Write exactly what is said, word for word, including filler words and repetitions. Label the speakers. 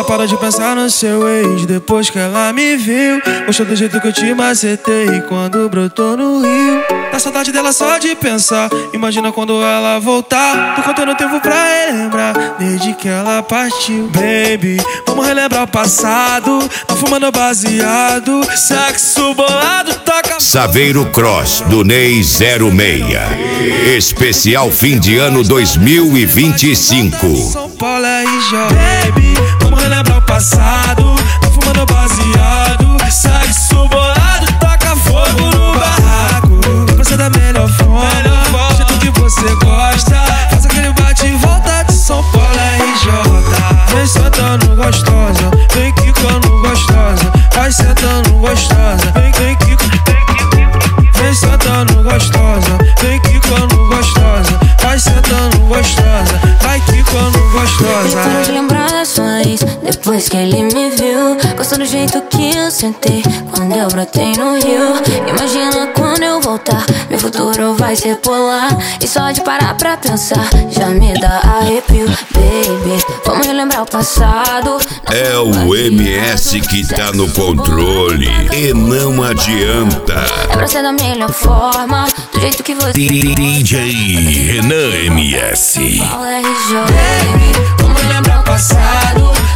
Speaker 1: para de pensar no seu ex depois que ela me viu. Gostou do jeito que eu te macetei quando brotou no Rio. Dá saudade dela só de pensar, imagina quando ela voltar. Tô contando tempo pra relembrar desde que ela partiu. Baby, vamos relembrar o passado, tá fumando baseado, sexo bolado, toca.
Speaker 2: Saveiro Cross, do Ney zero seis. Especial fim de ano dois mil e vinte e cinco.
Speaker 1: São Paulo R J. Baby, vamos relembrar o passado, tá fumando baseado, sexo bolado, toca fogo no barraco. Pra ser da melhor forma, do jeito que você gosta, faz aquele bate e volta de São Paulo R J. Vem sentando gostosa, vem quicando gostosa, vai sentando gostosa, vem, vem quicando. Vem sentando gostosa, vem quicando gostosa, vai sentando gostosa, vai quicando gostosa.
Speaker 3: Para de lembrações, depois que ele me viu. Gostou do jeito que eu sentei quando eu brotei no Rio. Imagina quando eu voltar, meu futuro vai ser polar. E só de parar pra pensar, já me dá arrepio. Baby, vamos relembrar o passado.
Speaker 2: É o M S que tá no controle e não adianta.
Speaker 3: É pra ser da melhor forma, do jeito que você.
Speaker 2: D J Renan M S.
Speaker 3: Paulo R J.
Speaker 1: Baby, vamos relembrar o passado,